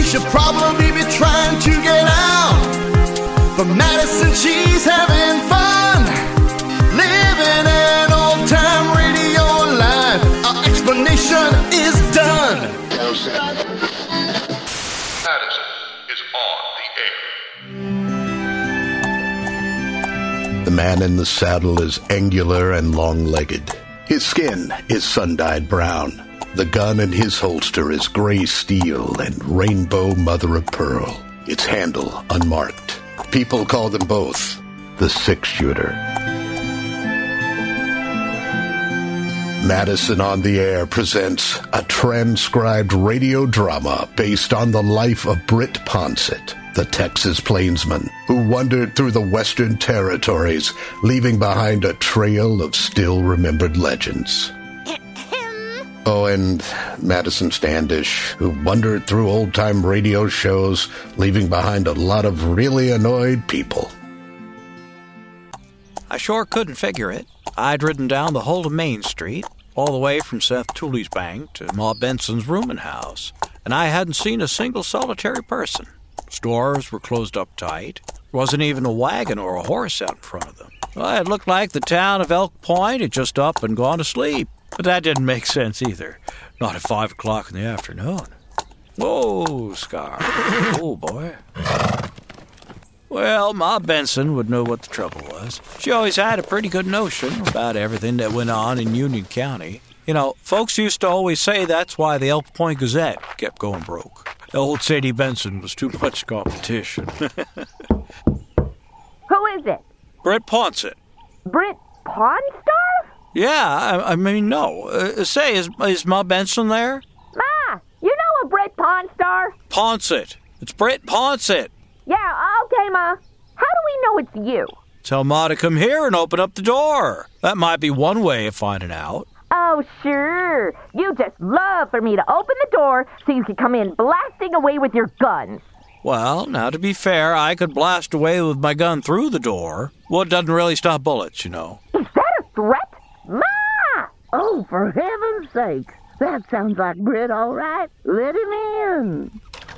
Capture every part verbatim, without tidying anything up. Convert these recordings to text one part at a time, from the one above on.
should probably be trying to get out. But Madison, she's having fun, living an old-time radio life. Our explanation is done. Madison is on the air. The man in the saddle is angular and long-legged. His skin is sun-dyed brown. The gun in his holster is gray steel and rainbow mother-of-pearl. Its handle unmarked. People call them both the six-shooter. Madison on the Air presents a transcribed radio drama based on the life of Britt Ponsett, the Texas plainsman who wandered through the Western Territories, leaving behind a trail of still-remembered legends. Oh, and Madison Standish, who wandered through old-time radio shows, leaving behind a lot of really annoyed people. I sure couldn't figure it. I'd ridden down the whole of Main Street, all the way from Seth Tooley's bank to Ma Benson's rooming house, and I hadn't seen a single solitary person. Stores were closed up tight. There wasn't even a wagon or a horse out in front of them. Well, it looked like the town of Elk Point had just up and gone to sleep. But that didn't make sense either. Not at five o'clock in the afternoon. Whoa, Scar. Oh, boy. Well, Ma Benson would know what the trouble was. She always had a pretty good notion about everything that went on in Union County. You know, folks used to always say that's why the Elk Point Gazette kept going broke. Old Sadie Benson was too much competition. Who is it? Britt Ponsett. Britt Ponstar? Yeah, I, I mean, no. Uh, say, is, is Ma Benson there? Ma, you know a Britt Ponstar? Ponsett. It's Britt Ponsett. Yeah, okay, Ma. How do we know it's you? Tell Ma to come here and open up the door. That might be one way of finding out. Oh, sure. You just love for me to open the door so you can come in blasting away with your guns. Well, now, to be fair, I could blast away with my gun through the door. Well, it doesn't really stop bullets, you know. Is that a threat? Ma! Oh, for heaven's sake. That sounds like Britt, all right. Let him in.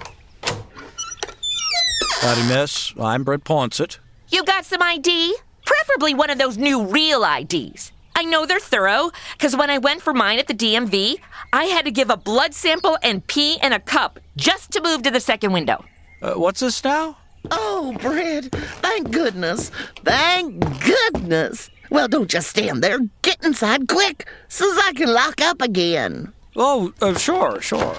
Howdy, miss. I'm Britt Ponsett. You got some I D? Preferably one of those new real I Ds. I know they're thorough, because when I went for mine at the D M V, I had to give a blood sample and pee in a cup just to move to the second window. Uh, what's this now? Oh, Britt, thank goodness. Thank goodness. Well, don't just stand there. Get inside quick, so I can lock up again. Oh, uh, sure, sure.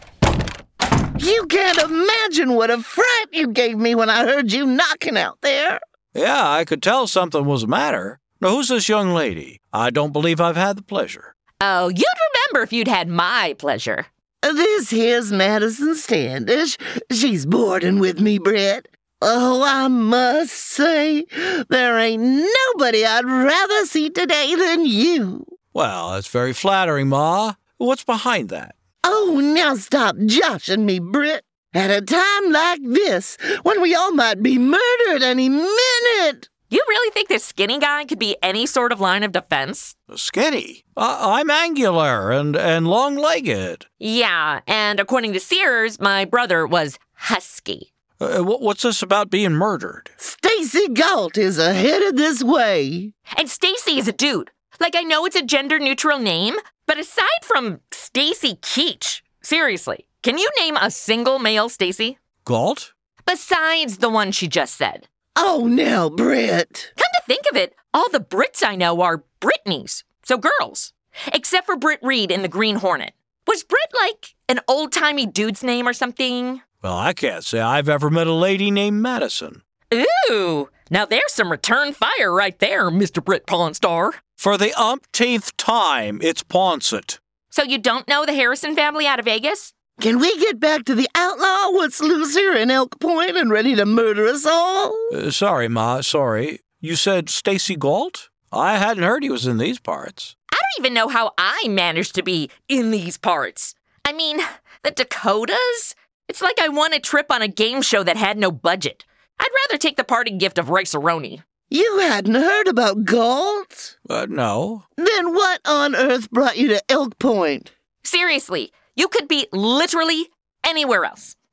You can't imagine what a fright you gave me when I heard you knocking out there. Yeah, I could tell something was the matter. Now, who's this young lady? I don't believe I've had the pleasure. Oh, you'd remember if you'd had my pleasure. This here's Madison Standish. She's boarding with me, Britt. Oh, I must say, there ain't nobody I'd rather see today than you. Well, that's very flattering, Ma. What's behind that? Oh, now stop joshing me, Britt. At a time like this, when we all might be murdered any minute. You really think this skinny guy could be any sort of line of defense? Skinny? Uh, I'm angular and, and long-legged. Yeah, and according to Sears, my brother was husky. Uh, what's this about being murdered? Stacy Galt is headed this way. And Stacy is a dude. Like, I know it's a gender-neutral name, but aside from Stacy Keach, seriously, can you name a single male Stacy? Galt? Besides the one she just said. Oh, now, Britt. Come to think of it, all the Brits I know are Britneys, so girls. Except for Britt Reed in the Green Hornet. Was Britt like an old-timey dude's name or something? Well, I can't say I've ever met a lady named Madison. Ooh, now there's some return fire right there, Mister Britt Ponstar. For the umpteenth time, it's Ponsett. So you don't know the Harrison family out of Vegas? Can we get back to the outlaw what's loose here in Elk Point and ready to murder us all? Uh, sorry, Ma, sorry. You said Stacy Galt? I hadn't heard he was in these parts. I don't even know how I managed to be in these parts. I mean, the Dakotas? It's like I won a trip on a game show that had no budget. I'd rather take the parting gift of rice-a-roni. You hadn't heard about Galt? Uh, no. Then what on earth brought you to Elk Point? Seriously, you could be literally anywhere else.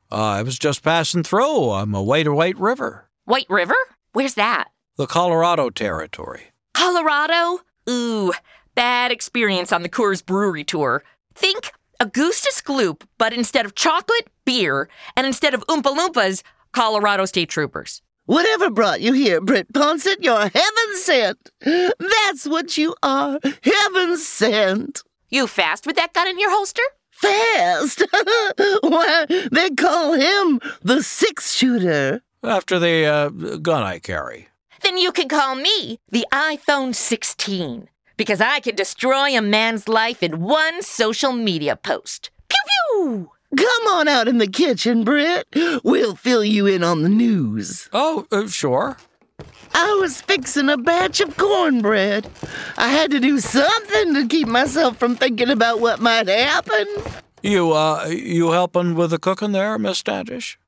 Uh, I was just passing through. I'm away to White River. White River? Where's that? The Colorado Territory. Colorado? Ooh, bad experience on the Coors Brewery tour. Think Augustus Gloop, but instead of chocolate, beer, and instead of Oompa Loompas, Colorado State Troopers. Whatever brought you here, Britt Ponsett, you're heaven sent. That's what you are, heaven sent. You fast with that gun in your holster? Fast? Why, they call him the six-shooter. After the uh, gun I carry. Then you can call me the iPhone sixteen, because I can destroy a man's life in one social media post. Pew pew! Come on out in the kitchen, Britt. We'll fill you in on the news. Oh, uh, sure. I was fixing a batch of cornbread. I had to do something to keep myself from thinking about what might happen. You, uh, you helping with the cooking there, Miss Standish?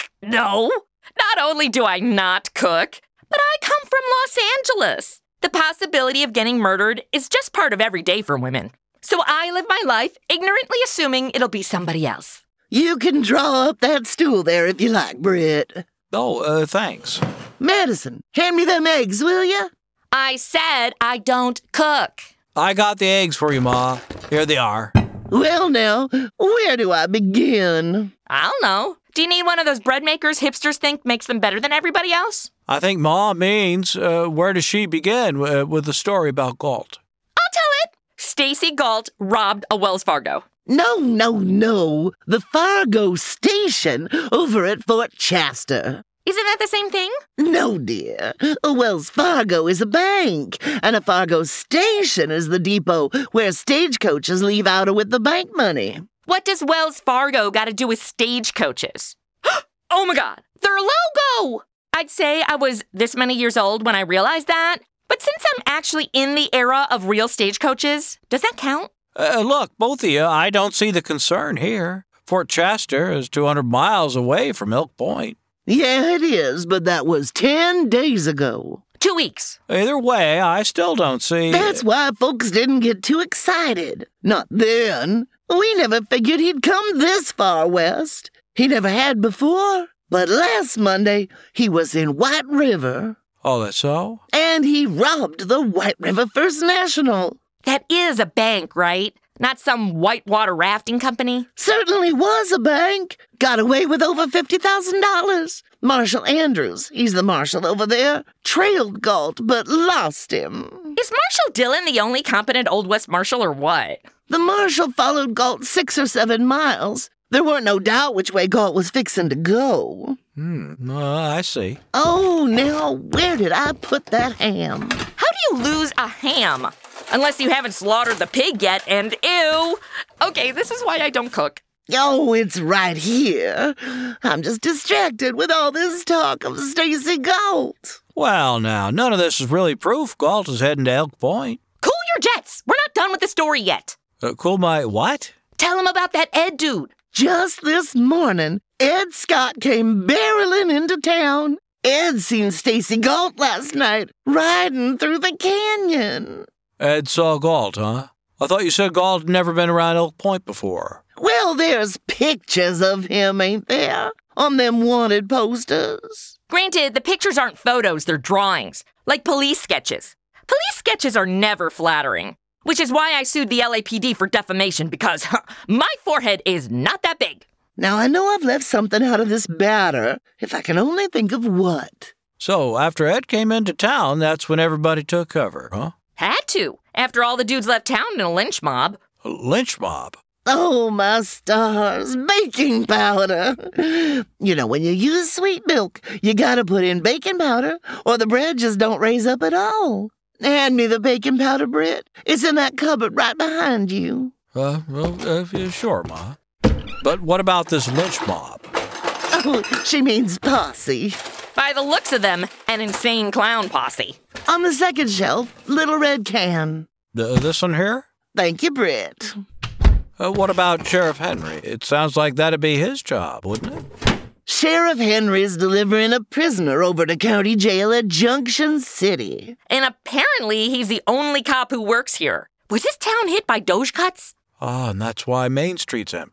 No. Not only do I not cook, but I come from Los Angeles. The possibility of getting murdered is just part of every day for women. So I live my life ignorantly assuming it'll be somebody else. You can draw up that stool there if you like, Britt. Oh, uh, thanks. Madison, hand me them eggs, will ya? I said I don't cook. I got the eggs for you, Ma. Here they are. Well, now, where do I begin? I don't know. Do you need one of those bread makers hipsters think makes them better than everybody else? I think Ma means, uh, where does she begin uh, with the story about Galt? I'll tell it. Stacy Galt robbed a Wells Fargo. No, no, no. The Fargo station over at Fort Chester. Isn't that the same thing? No, dear. A Wells Fargo is a bank, and a Fargo station is the depot where stagecoaches leave out with the bank money. What does Wells Fargo got to do with stagecoaches? Oh my God, their logo! I'd say I was this many years old when I realized that, but since I'm actually in the era of real stagecoaches, does that count? Uh, look, both of you, I don't see the concern here. Fort Chester is two hundred miles away from Elk Point. Yeah, it is, but that was ten days ago. Two weeks. Either way, I still don't see... That's why folks didn't get too excited. Not then. We never figured he'd come this far west. He never had before. But last Monday, he was in White River. Oh, that's so? And he robbed the White River First National. That is a bank, right? Not some whitewater rafting company? Certainly was a bank. Got away with over fifty thousand dollars. Marshall Andrews, he's the marshal over there, trailed Galt but lost him. Is Marshall Dillon the only competent Old West marshal or what? The marshal followed Galt six or seven miles. There weren't no doubt which way Galt was fixing to go. Hmm, uh, I see. Oh, now, where did I put that ham? How do you lose a ham? Unless you haven't slaughtered the pig yet, and ew. Okay, this is why I don't cook. Oh, it's right here. I'm just distracted with all this talk of Stacy Galt. Well, now, none of this is really proof Galt is heading to Elk Point. Cool your jets. We're not done with the story yet. Uh, cool my what? Tell him about that Ed dude. Just this morning, Ed Scott came barreling into town. Ed seen Stacy Galt last night, riding through the canyon. Ed saw Galt, huh? I thought you said Galt had never been around Elk Point before. Well, there's pictures of him, ain't there? On them wanted posters. Granted, the pictures aren't photos, they're drawings. Like police sketches. Police sketches are never flattering. Which is why I sued the L A P D for defamation, because huh, my forehead is not that big. Now, I know I've left something out of this batter, if I can only think of what. So, after Ed came into town, that's when everybody took cover, huh? Had to, after all the dudes left town in a lynch mob. A lynch mob? Oh, my stars, baking powder. You know, when you use sweet milk, you gotta put in baking powder, or the bread just don't raise up at all. Hand me the baking powder, Britt. It's in that cupboard right behind you. Uh, well, uh, yeah, sure, Ma. But what about this lynch mob? Oh, she means posse. By the looks of them, an insane clown posse. On the second shelf, little red can. Uh, this one here? Thank you, Britt. Uh, what about Sheriff Henry? It sounds like that'd be his job, wouldn't it? Sheriff Henry's delivering a prisoner over to county jail at Junction City. And apparently he's the only cop who works here. Was this town hit by Doge cuts? Ah, and that's why Main Street's empty.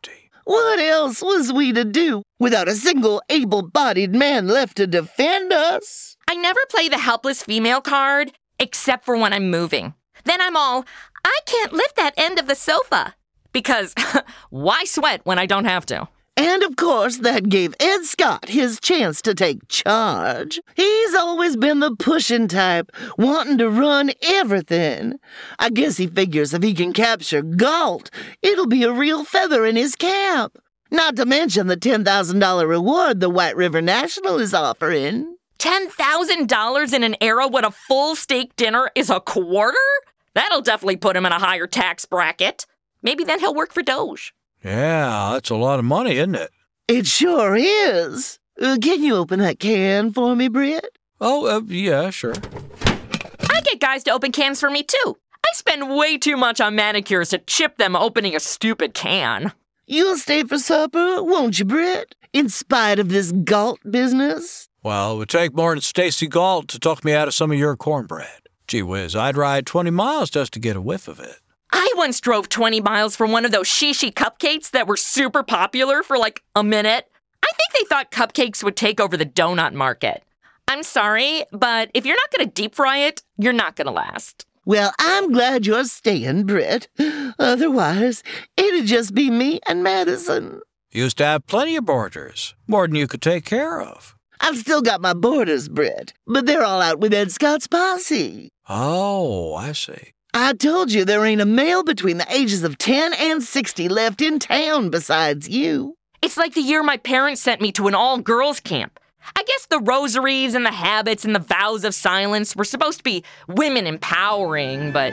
What else was we to do without a single able-bodied man left to defend us? I never play the helpless female card, except for when I'm moving. Then I'm all, I can't lift that end of the sofa. Because why sweat when I don't have to? And of course, that gave Ed Scott his chance to take charge. He's always been the pushing type, wanting to run everything. I guess he figures if he can capture Galt, it'll be a real feather in his cap. Not to mention the ten thousand dollars reward the White River National is offering. ten thousand dollars in an era when a full steak dinner is a quarter? That'll definitely put him in a higher tax bracket. Maybe then he'll work for Doge. Yeah, that's a lot of money, isn't it? It sure is. Uh, can you open that can for me, Britt? Oh, uh, yeah, sure. I get guys to open cans for me, too. I spend way too much on manicures to chip them opening a stupid can. You'll stay for supper, won't you, Britt? In spite of this Galt business? Well, it would take more than Stacy Galt to talk me out of some of your cornbread. Gee whiz, I'd ride twenty miles just to get a whiff of it. I once drove twenty miles for one of those shishi cupcakes that were super popular for like a minute. I think they thought cupcakes would take over the donut market. I'm sorry, but if you're not going to deep fry it, you're not going to last. Well, I'm glad you're staying, Britt. Otherwise, it'd just be me and Madison. Used to have plenty of boarders, more than you could take care of. I've still got my boarders, Britt, but they're all out with Ed Scott's posse. Oh, I see. I told you there ain't a male between the ages of ten and sixty left in town besides you. It's like the year my parents sent me to an all-girls camp. I guess the rosaries and the habits and the vows of silence were supposed to be women empowering, but...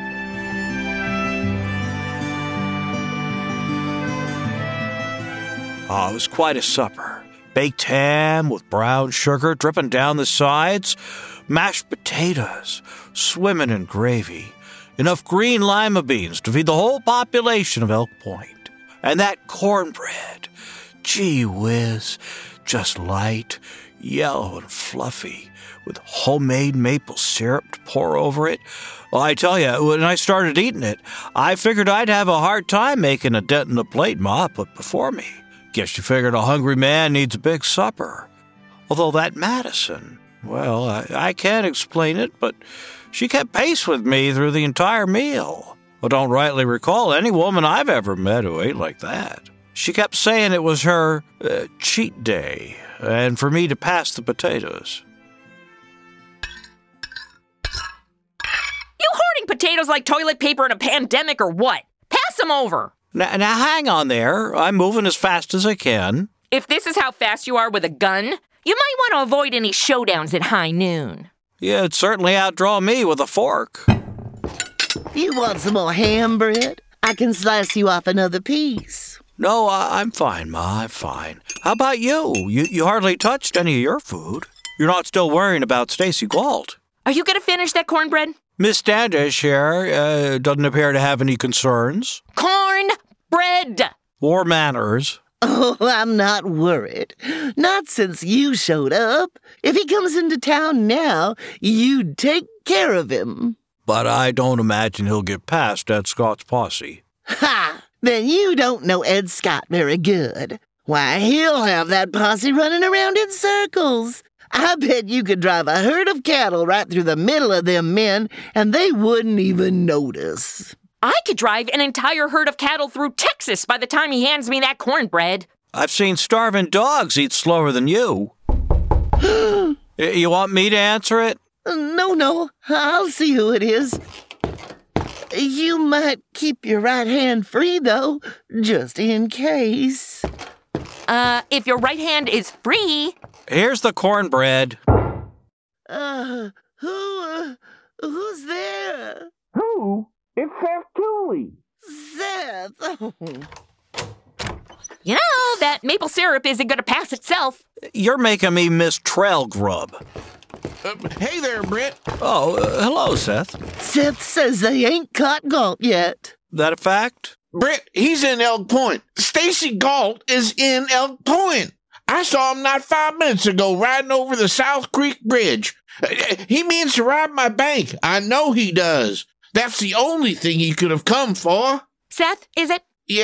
Oh, it was quite a supper. Baked ham with brown sugar dripping down the sides, mashed potatoes, swimming in gravy, enough green lima beans to feed the whole population of Elk Point. And that cornbread, gee whiz, just light, yellow and fluffy, with homemade maple syrup to pour over it. Well, I tell you, when I started eating it, I figured I'd have a hard time making a dent in the plate Ma put before me. Guess you figured a hungry man needs a big supper. Although that Madison, well, I, I can't explain it, but she kept pace with me through the entire meal. I don't rightly recall any woman I've ever met who ate like that. She kept saying it was her uh, cheat day, and for me to pass the potatoes. You hoarding potatoes like toilet paper in a pandemic or what? Pass them over. Now, now hang on there. I'm moving as fast as I can. If this is how fast you are with a gun, you might want to avoid any showdowns at high noon. Yeah, it'd certainly outdraw me with a fork. You want some more ham, Britt? I can slice you off another piece. No, I, I'm fine, Ma, I'm fine. How about you? you? You hardly touched any of your food. You're not still worrying about Stacy Galt. Are you going to finish that cornbread? Miss Standish here uh, doesn't appear to have any concerns. Cornbread! Or manners. Oh, I'm not worried. Not since you showed up. If he comes into town now, you'd take care of him. But I don't imagine he'll get past Ed Scott's posse. Ha! Then you don't know Ed Scott very good. Why, he'll have that posse running around in circles. I bet you could drive a herd of cattle right through the middle of them men, and they wouldn't even notice. I could drive an entire herd of cattle through Texas by the time he hands me that cornbread. I've seen starving dogs eat slower than you. You want me to answer it? No, no, I'll see who it is. You might keep your right hand free, though, just in case. Uh, if your right hand is free... Here's the cornbread. Uh, who, uh, who's there? Who? It's Seth Tooley. Seth! Oh. You know, that maple syrup isn't going to pass itself. You're making me miss trail grub. Uh, hey there, Britt. Oh, uh, hello, Seth. Seth says they ain't caught Galt yet. That a fact? Britt, he's in Elk Point. Stacy Galt is in Elk Point. I saw him not five minutes ago riding over the South Creek Bridge. He means to rob my bank. I know he does. That's the only thing he could have come for. Seth, is it? Yeah.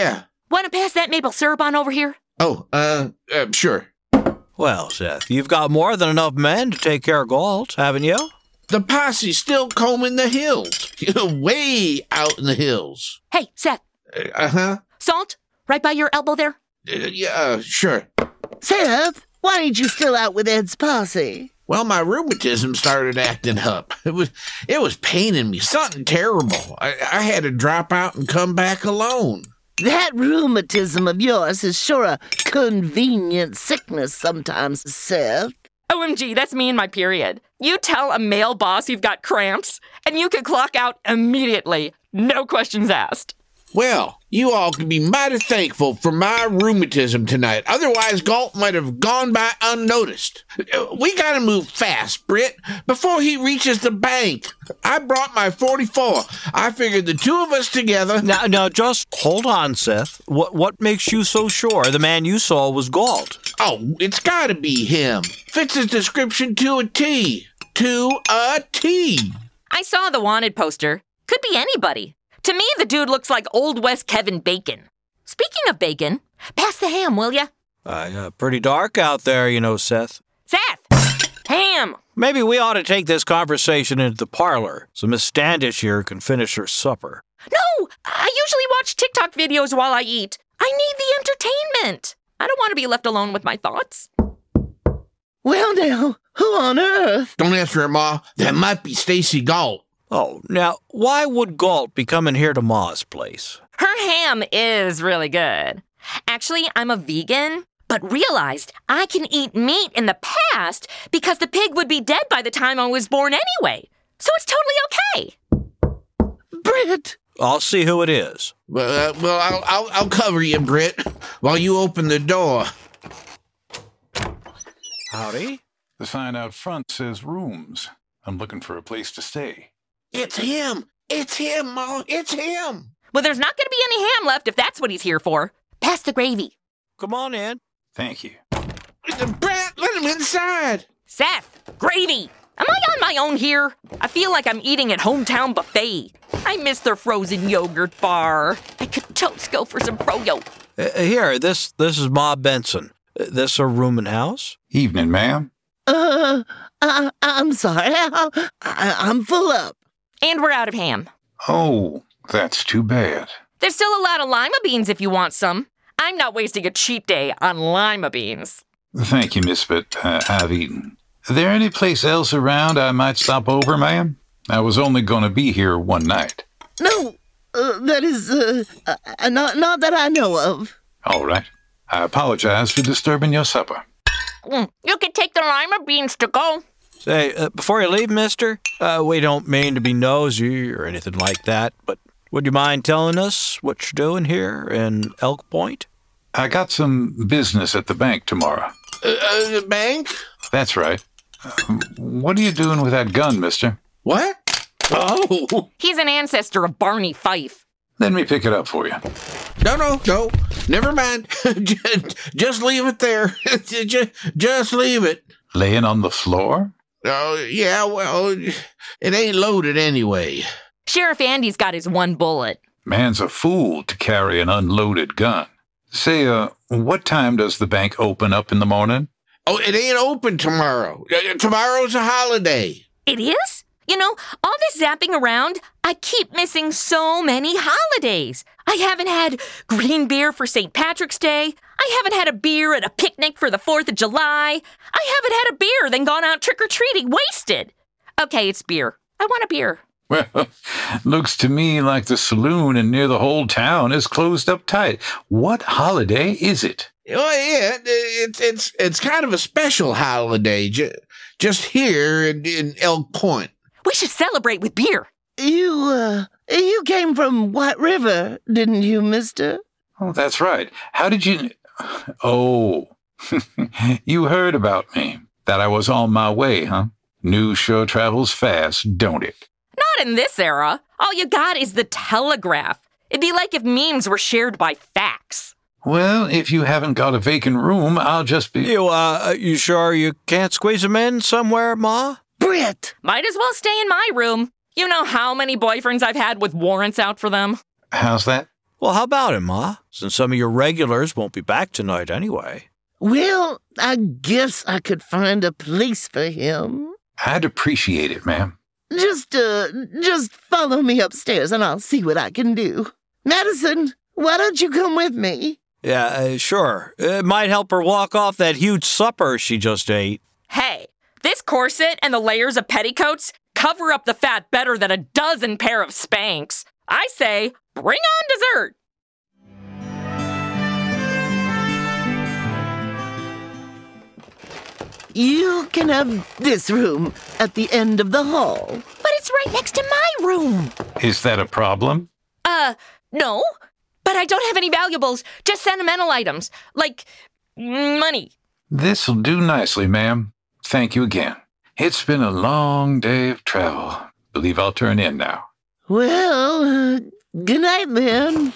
Want to pass that maple syrup on over here? Oh, uh, uh, sure. Well, Seth, you've got more than enough men to take care of Galt, haven't you? The posse's still combing the hills. Way out in the hills. Hey, Seth. Uh-huh. Salt, right by your elbow there. Uh, yeah, uh, sure. Seth, why ain't you still out with Ed's posse? Well, my rheumatism started acting up. It was it was paining me, something terrible. I, I had to drop out and come back alone. That rheumatism of yours is sure a convenient sickness sometimes, Seth. O M G, that's me and my period. You tell a male boss you've got cramps, and you can clock out immediately. No questions asked. Well, you all can be mighty thankful for my rheumatism tonight. Otherwise, Galt might have gone by unnoticed. We gotta move fast, Britt, before he reaches the bank. I brought my forty-four. I figured the two of us together... Now, now, just hold on, Seth. What what makes you so sure the man you saw was Galt? Oh, it's gotta be him. Fits his description to a T. To a T. I saw the wanted poster. Could be anybody. To me, the dude looks like Old West Kevin Bacon. Speaking of bacon, pass the ham, will ya? Uh, uh, pretty dark out there, you know, Seth. Seth! Ham! Maybe we ought to take this conversation into the parlor so Miss Standish here can finish her supper. No! I usually watch TikTok videos while I eat. I need the entertainment. I don't want to be left alone with my thoughts. Well, now, who on earth? Don't answer her, Ma. That might be Stacy Galt. Oh, now, why would Galt be coming here to Ma's place? Her ham is really good. Actually, I'm a vegan, but realized I can eat meat in the past because the pig would be dead by the time I was born anyway. So it's totally okay. Britt! I'll see who it is. Well, uh, well I'll, I'll, I'll cover you, Britt, while you open the door. Howdy. The sign out front says rooms. I'm looking for a place to stay. It's him. It's him, Ma. It's him. Well, there's not going to be any ham left if that's what he's here for. Pass the gravy. Come on in. Thank you. Brett, let him inside. Seth, gravy. Am I on my own here? I feel like I'm eating at Hometown Buffet. I miss their frozen yogurt bar. I could totes go for some froyo. Uh, here, this this is Ma Benson. Uh, this her room and house? Evening, ma'am. Uh, I, I'm sorry. I, I, I'm full up. And we're out of ham. Oh, that's too bad. There's still a lot of lima beans if you want some. I'm not wasting a cheat day on lima beans. Thank you, miss, but uh, I've eaten. Is there any place else around I might stop over, ma'am? I was only going to be here one night. No, uh, that is, uh, uh, not, not that I know of. All right. I apologize for disturbing your supper. Mm, you can take the lima beans to go. Say, uh, before you leave, mister, uh, we don't mean to be nosy or anything like that, but would you mind telling us what you're doing here in Elk Point? I got some business at the bank tomorrow. Uh, uh, the bank? That's right. Uh, what are you doing with that gun, mister? What? Oh. He's an ancestor of Barney Fife. Let me pick it up for you. No, no, no. Never mind. Just leave it there. just, just leave it. Laying on the floor? Oh, yeah, well, it ain't loaded anyway. Sheriff Andy's got his one bullet. Man's a fool to carry an unloaded gun. Say, uh, what time does the bank open up in the morning? Oh, it ain't open tomorrow. Uh, tomorrow's a holiday. It is? You know, all this zapping around, I keep missing so many holidays. I haven't had green beer for Saint Patrick's Day. I haven't had a beer at a picnic for the fourth of July. I haven't had a beer, then gone out trick-or-treating wasted. Okay, it's beer. I want a beer. Well, looks to me like the saloon and near the whole town is closed up tight. What holiday is it? Well, yeah, it's it's it's kind of a special holiday, ju- just here in, in Elk Point. We should celebrate with beer. You, uh, you came from White River, didn't you, mister? Oh, that's right. How did you... Oh, you heard about me. That I was on my way, huh? News sure travels fast, don't it? Not in this era. All you got is the telegraph. It'd be like if memes were shared by fax. Well, if you haven't got a vacant room, I'll just be... You, uh, you sure you can't squeeze them in somewhere, Ma? Britt! Might as well stay in my room. You know how many boyfriends I've had with warrants out for them? How's that? Well, how about it, Ma? Since some of your regulars won't be back tonight anyway. Well, I guess I could find a place for him. I'd appreciate it, ma'am. Just, uh, just follow me upstairs and I'll see what I can do. Madison, why don't you come with me? Yeah, uh, sure. It might help her walk off that huge supper she just ate. Hey, this corset and the layers of petticoats cover up the fat better than a dozen pair of Spanx. I say, bring on dessert. You can have this room at the end of the hall. But it's right next to my room. Is that a problem? Uh, no. But I don't have any valuables, just sentimental items, like money. This'll do nicely, ma'am. Thank you again. It's been a long day of travel. Believe I'll turn in now. Well, uh, good night, then.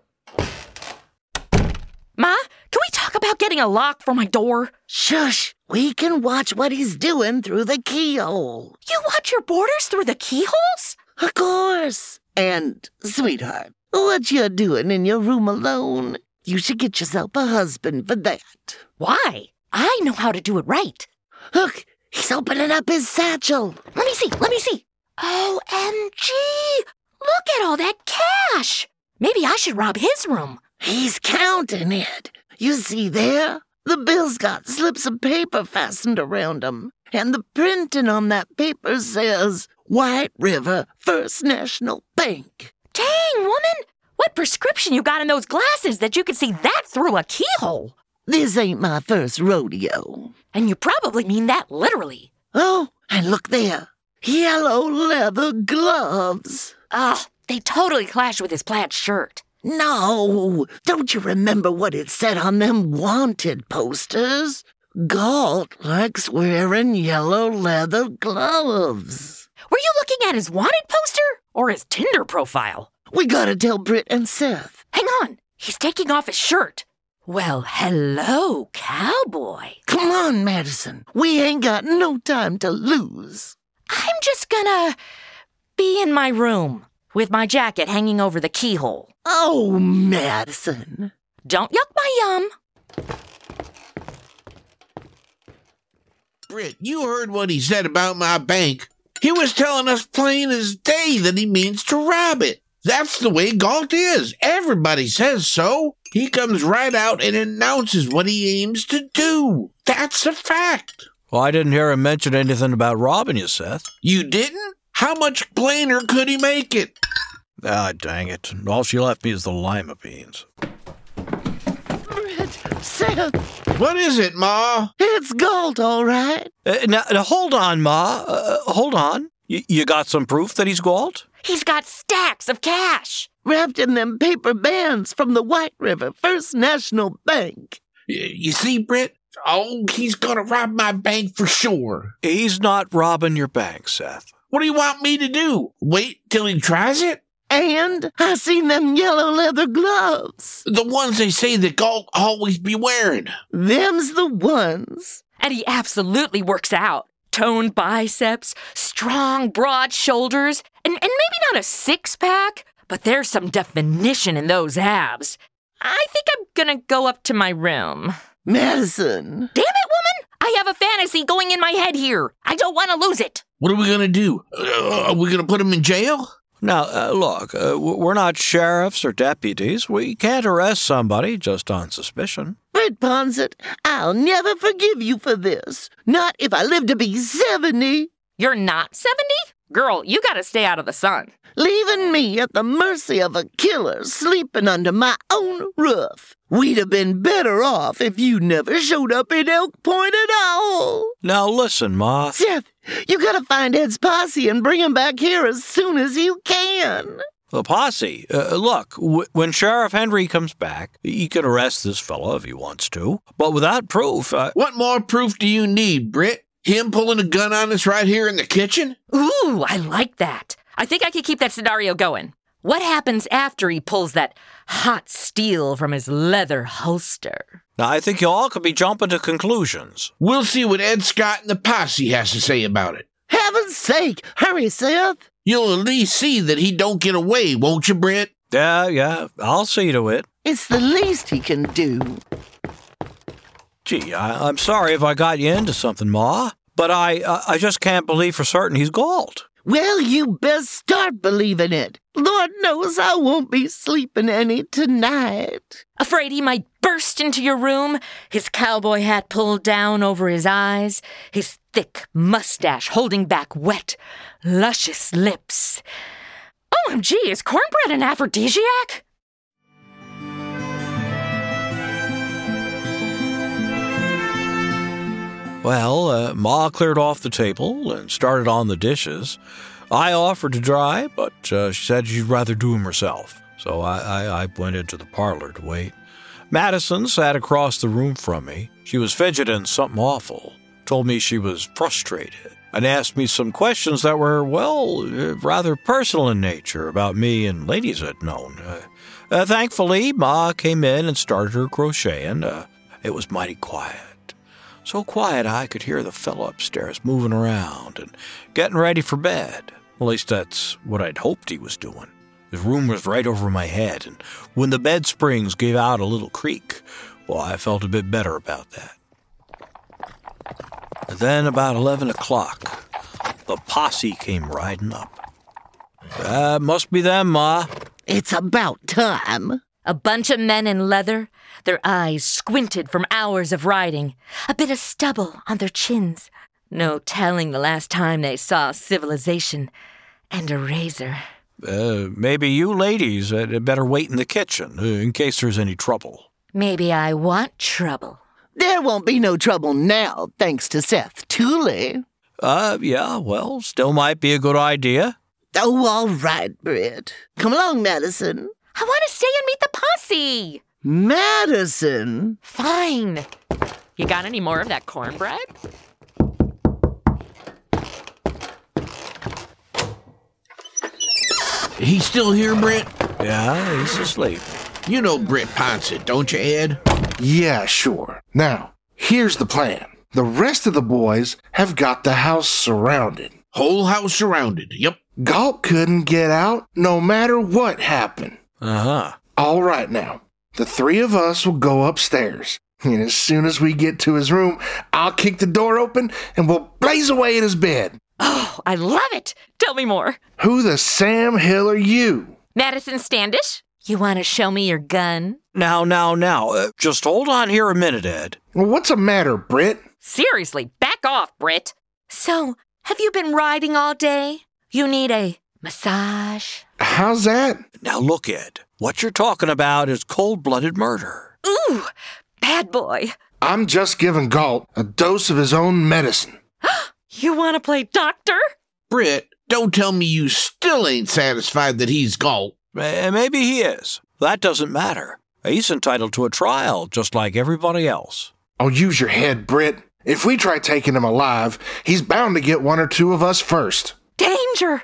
Ma, can we talk about getting a lock for my door? Shush. We can watch what he's doing through the keyhole. You watch your boarders through the keyholes? Of course. And, sweetheart, what you doing in your room alone? You should get yourself a husband for that. Why? I know how to do it right. Look, he's opening up his satchel. Let me see, let me see. O M G! Look at all that cash! Maybe I should rob his room. He's counting it. You see there? The bill's got slips of paper fastened around them. And the printing on that paper says, White River First National Bank. Dang, woman! What prescription you got in those glasses that you could see that through a keyhole? This ain't my first rodeo. And you probably mean that literally. Oh, and look there. Yellow leather gloves. Ugh, they totally clash with his plaid shirt. No, don't you remember what it said on them wanted posters? Galt likes wearing yellow leather gloves. Were you looking at his wanted poster or his Tinder profile? We gotta tell Britt and Seth. Hang on, he's taking off his shirt. Well, hello, cowboy. Come on, Madison. We ain't got no time to lose. I'm just gonna be in my room with my jacket hanging over the keyhole. Oh, Madison. Don't yuck my yum. Britt, you heard what he said about my bank. He was telling us plain as day that he means to rob it. That's the way Galt is. Everybody says so. He comes right out and announces what he aims to do. That's a fact. Well, I didn't hear him mention anything about robbing you, Seth. You didn't? How much plainer could he make it? Ah, dang it. All she left me is the lima beans. Britt, Seth. What is it, Ma? It's Galt, all right. Uh, now, now, hold on, Ma. Uh, hold on. Y- you got some proof that he's Galt? He's got stacks of cash. Wrapped in them paper bands from the White River First National Bank. Y- you see, Britt? Oh, he's gonna rob my bank for sure. He's not robbing your bank, Seth. What do you want me to do? Wait till he tries it? And I seen them yellow leather gloves. The ones they say that Galt always be wearing. Them's the ones. And he absolutely works out. Toned biceps, strong, broad shoulders, and, and maybe not a six-pack, but there's some definition in those abs. I think I'm gonna go up to my room. Madison. Damn it, woman! I have a fantasy going in my head here. I don't want to lose it. What are we gonna do? Uh, are we gonna put him in jail? Now, uh, look, uh, we're not sheriffs or deputies. We can't arrest somebody just on suspicion. Britt Ponsett, I'll never forgive you for this. Not if I live to be seventy. You're not seventy? Girl, you gotta stay out of the sun. Leaving me at the mercy of a killer sleeping under my own roof. We'd have been better off if you never showed up in Elk Point at all. Now listen, Ma. Seth, you gotta find Ed's posse and bring him back here as soon as you can. The posse. Uh, look, w- when Sheriff Henry comes back, he can arrest this fella if he wants to. But without proof... Uh, what more proof do you need, Britt? Him pulling a gun on us right here in the kitchen? Ooh, I like that. I think I could keep that scenario going. What happens after he pulls that hot steel from his leather holster? Now, I think you all could be jumping to conclusions. We'll see what Ed Scott and the posse has to say about it. Heaven's sake, hurry, Seth. You'll at least see that he don't get away, won't you, Britt? Yeah, yeah, I'll see to it. It's the least he can do. Gee, I, I'm sorry if I got you into something, Ma, but I, uh, I just can't believe for certain he's Galt. Well, you best start believing it. Lord knows I won't be sleeping any tonight. Afraid he might burst into your room, his cowboy hat pulled down over his eyes, his thick mustache holding back wet, luscious lips. O M G, is cornbread an aphrodisiac? Well, uh, Ma cleared off the table and started on the dishes. I offered to dry, but uh, she said she'd rather do them herself. So I, I, I went into the parlor to wait. Madison sat across the room from me. She was fidgeting something awful. Told me she was frustrated and asked me some questions that were, well, uh, rather personal in nature about me and ladies I'd known. Uh, uh, thankfully, Ma came in and started her crocheting. Uh, it was mighty quiet. So quiet I could hear the fellow upstairs moving around and getting ready for bed. At least that's what I'd hoped he was doing. His room was right over my head, and when the bed springs gave out a little creak, well, I felt a bit better about that. And then about eleven o'clock, the posse came riding up. That must be them, Ma. It's about time. A bunch of men in leather, their eyes squinted from hours of riding, a bit of stubble on their chins. No telling the last time they saw civilization and a razor. Uh, maybe you ladies had better wait in the kitchen uh, in case there's any trouble. Maybe I want trouble. There won't be no trouble now, thanks to Seth Tooley. Uh, yeah, well, still might be a good idea. Oh, all right, Britt. Come along, Madison. I want to stay and meet the posse. Madison? Fine. You got any more of that cornbread? He's still here, Brent? Yeah, he's asleep. You know Britt Ponsett, don't you, Ed? Yeah, sure. Now, here's the plan. The rest of the boys have got the house surrounded. Whole house surrounded, yep. Galt couldn't get out no matter what happened. Uh-huh. All right now, the three of us will go upstairs. And as soon as we get to his room, I'll kick the door open and we'll blaze away at his bed. Oh, I love it. Tell me more. Who the Sam Hill are you? Madison Standish? You want to show me your gun? Now, now, now, uh, just hold on here a minute, Ed. Well, what's the matter, Britt? Seriously, back off, Britt. So, have you been riding all day? You need a massage? How's that? Now look, Ed, what you're talking about is cold-blooded murder. Ooh, bad boy. I'm just giving Galt a dose of his own medicine. You want to play doctor? Britt, don't tell me you still ain't satisfied that he's Galt. Uh, maybe he is. That doesn't matter. He's entitled to a trial, just like everybody else. Oh, use your head, Britt. If we try taking him alive, he's bound to get one or two of us first. Danger!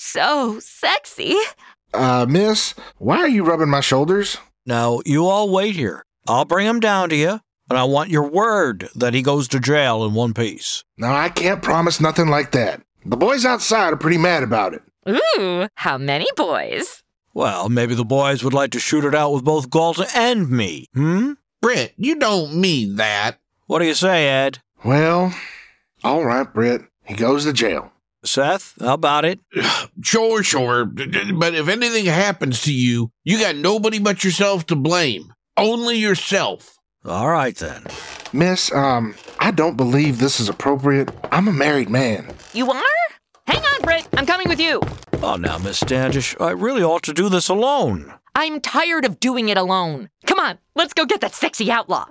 So sexy. Uh, miss, why are you rubbing my shoulders? Now, you all wait here. I'll bring him down to you, and I want your word that he goes to jail in one piece. Now, I can't promise nothing like that. The boys outside are pretty mad about it. Ooh, how many boys? Well, maybe the boys would like to shoot it out with both Galt and me, hmm? Britt, you don't mean that. What do you say, Ed? Well, all right, Britt. He goes to jail. Seth, how about it? Sure, sure. But if anything happens to you, you got nobody but yourself to blame. Only yourself. All right, then. Miss, um, I don't believe this is appropriate. I'm a married man. You are? Hang on, Britt. I'm coming with you. Oh, now, Miss Standish, I really ought to do this alone. I'm tired of doing it alone. Come on, let's go get that sexy outlaw.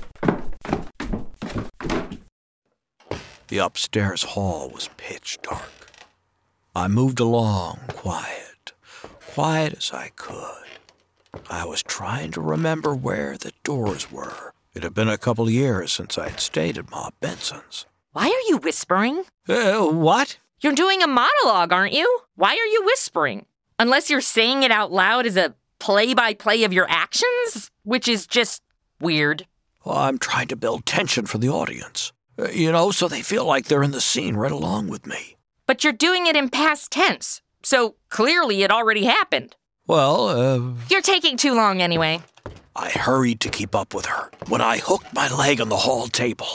The upstairs hall was pitch dark. I moved along, quiet, quiet as I could. I was trying to remember where the doors were. It had been a couple years since I'd stayed at Ma Benson's. Why are you whispering? Uh, what? You're doing a monologue, aren't you? Why are you whispering? Unless you're saying it out loud as a play-by-play of your actions, which is just weird. Well, I'm trying to build tension for the audience. Uh, you know, so they feel like they're in the scene right along with me. But you're doing it in past tense, so clearly it already happened. Well, uh... You're taking too long anyway. I hurried to keep up with her when I hooked my leg on the hall table.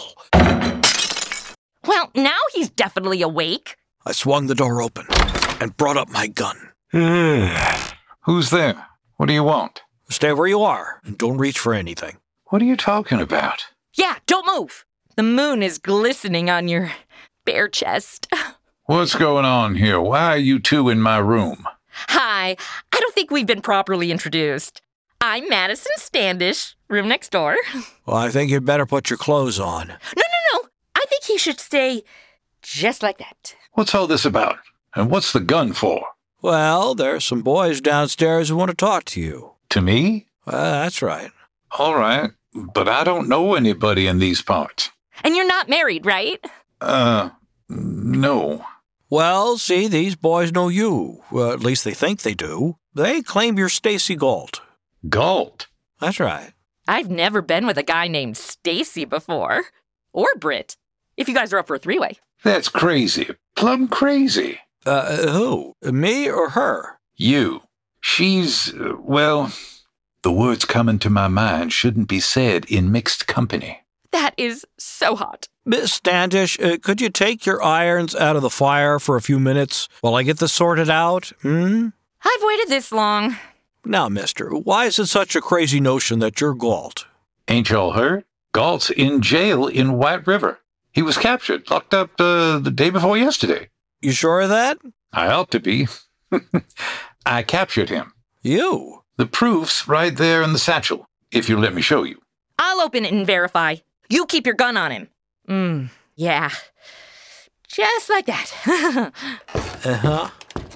Well, now he's definitely awake. I swung the door open and brought up my gun. Who's there? What do you want? Stay where you are and don't reach for anything. What are you talking about? Yeah, don't move. The moon is glistening on your bare chest. What's going on here? Why are you two in my room? Hi, I don't think we've been properly introduced. I'm Madison Standish, room next door. Well, I think you'd better put your clothes on. No, no, no. I think he should stay just like that. What's all this about? And what's the gun for? Well, there's some boys downstairs who want to talk to you. To me? Well, that's right. All right, but I don't know anybody in these parts. And you're not married, right? Uh, no. Well, see, these boys know you. Well, at least they think they do. They claim you're Stacy Galt. Galt? That's right. I've never been with a guy named Stacy before. Or Britt. If you guys are up for a three-way. That's crazy. Plumb crazy. Uh, who? Me or her? You. She's, uh, well, the words coming to my mind shouldn't be said in mixed company. That is so hot. Miss Standish, uh, could you take your irons out of the fire for a few minutes while I get this sorted out? Hmm? I've waited this long. Now, mister, why is it such a crazy notion that you're Galt? Ain't y'all heard? Galt's in jail in White River. He was captured, locked up uh, the day before yesterday. You sure of that? I ought to be. I captured him. You? The proof's right there in the satchel, if you'll let me show you. I'll open it and verify. You keep your gun on him. Mm, yeah. Just like that. Uh-huh.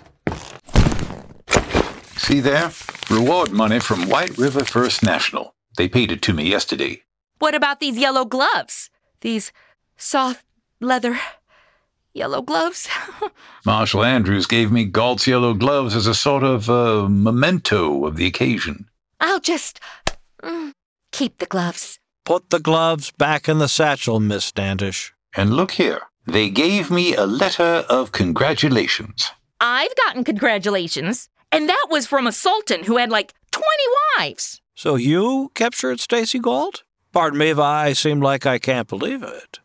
See there? Reward money from White River First National. They paid it to me yesterday. What about these yellow gloves? These soft leather yellow gloves? Marshall Andrews gave me Galt's yellow gloves as a sort of uh, memento of the occasion. I'll just mm, keep the gloves. Put the gloves back in the satchel, Miss Standish. And look here. They gave me a letter of congratulations. I've gotten congratulations, and that was from a sultan who had like twenty wives. So you captured Stacy Galt? Pardon me if I seem like I can't believe it.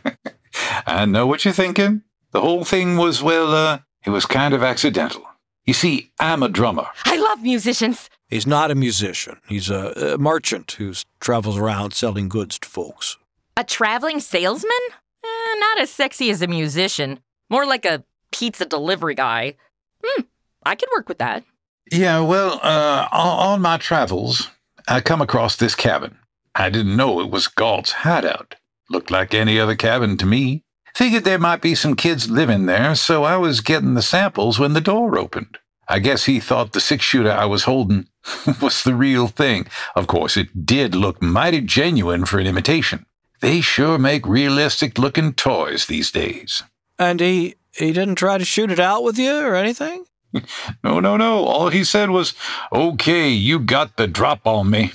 I know what you're thinking. The whole thing was, well, uh, it was kind of accidental. You see, I'm a drummer. I love musicians. He's not a musician. He's a, a merchant who travels around selling goods to folks. A traveling salesman? Eh, not as sexy as a musician. More like a pizza delivery guy. Hmm, I could work with that. Yeah, well, uh, on my travels, I come across this cabin. I didn't know it was Galt's hideout. Looked like any other cabin to me. Figured there might be some kids living there, so I was getting the samples when the door opened. I guess he thought the six-shooter I was holding was the real thing. Of course, it did look mighty genuine for an imitation. They sure make realistic-looking toys these days. And he, he didn't try to shoot it out with you or anything? No, no, no. All he said was, okay, you got the drop on me.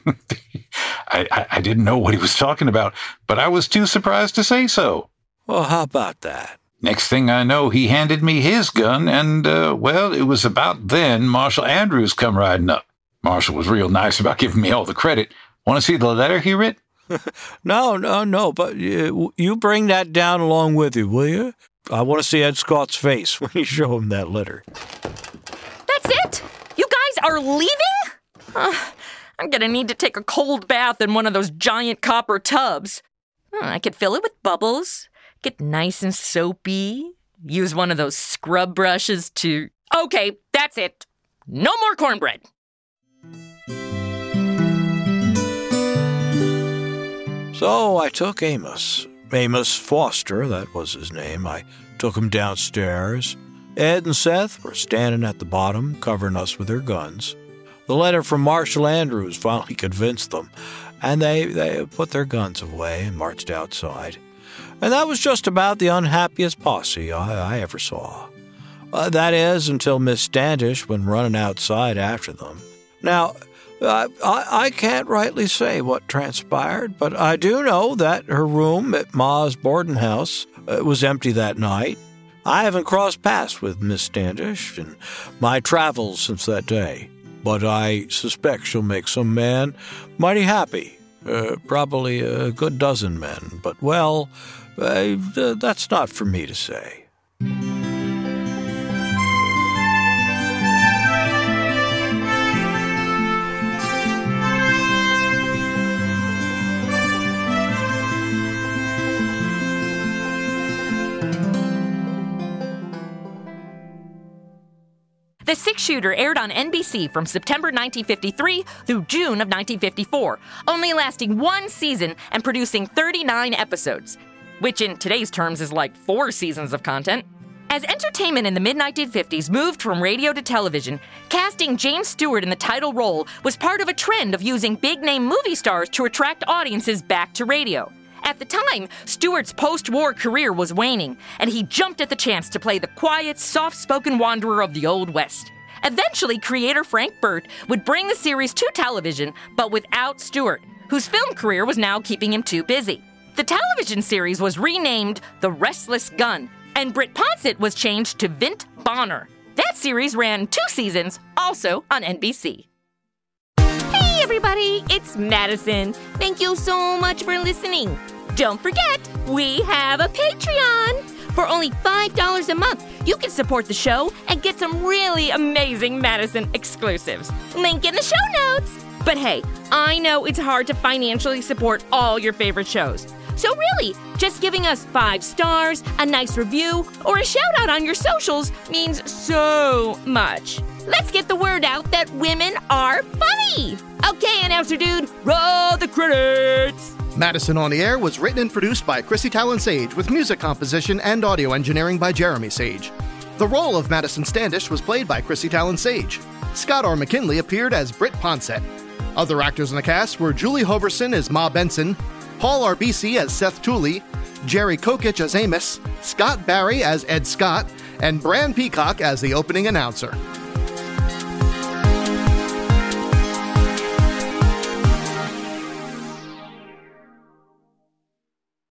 I, I, I didn't know what he was talking about, but I was too surprised to say so. Well, how about that? Next thing I know, he handed me his gun, and, uh, well, it was about then Marshall Andrews come riding up. Marshall was real nice about giving me all the credit. Want to see the letter he writ? no, no, no, but you, you bring that down along with you, will you? I want to see Ed Scott's face when you show him that letter. That's it? You guys are leaving? Uh, I'm gonna need to take a cold bath in one of those giant copper tubs. Uh, I could fill it with bubbles, get nice and soapy, use one of those scrub brushes to... Okay, that's it. No more cornbread. So I took Amos. Amos Foster, that was his name. I took him downstairs. Ed and Seth were standing at the bottom, covering us with their guns. The letter from Marshall Andrews finally convinced them, and they, they put their guns away and marched outside. And that was just about the unhappiest posse I, I ever saw. Uh, that is, until Miss Standish went running outside after them. Now, I, I, I can't rightly say what transpired, but I do know that her room at Ma's boarding house uh, was empty that night. I haven't crossed paths with Miss Standish in my travels since that day, but I suspect she'll make some man mighty happy. Uh, probably a good dozen men, but, well, uh, that's not for me to say. The Six-Shooter aired on N B C from September nineteen fifty-three through June of nineteen fifty-four, only lasting one season and producing thirty-nine episodes, which in today's terms is like four seasons of content. As entertainment in the mid nineteen fifties moved from radio to television, casting James Stewart in the title role was part of a trend of using big-name movie stars to attract audiences back to radio. At the time, Stewart's post-war career was waning, and he jumped at the chance to play the quiet, soft-spoken wanderer of the Old West. Eventually, creator Frank Burt would bring the series to television, but without Stewart, whose film career was now keeping him too busy. The television series was renamed The Restless Gun, and Britt Ponsett was changed to Vint Bonner. That series ran two seasons, also on N B C. Hey everybody, it's Madison. Thank you so much for listening. Don't forget, we have a Patreon. For only five dollars a month, you can support the show and get some really amazing Madison exclusives. Link in the show notes. But hey, I know it's hard to financially support all your favorite shows. So really, just giving us five stars, a nice review, or a shout out on your socials means so much. Let's get the word out that women are funny. Okay, announcer dude, roll the credits. Madison on the Air was written and produced by Chrissy Talon Sage with music composition and audio engineering by Jeremy Sage. The role of Madison Standish was played by Chrissy Talon Sage. Scott R. McKinley appeared as Britt Ponsett. Other actors in the cast were Julie Hoverson as Ma Benson, Paul Arbisi as Seth Tooley, Jerry Kokich as Amos, Scott Barry as Ed Scott, and Bran Peacock as the opening announcer.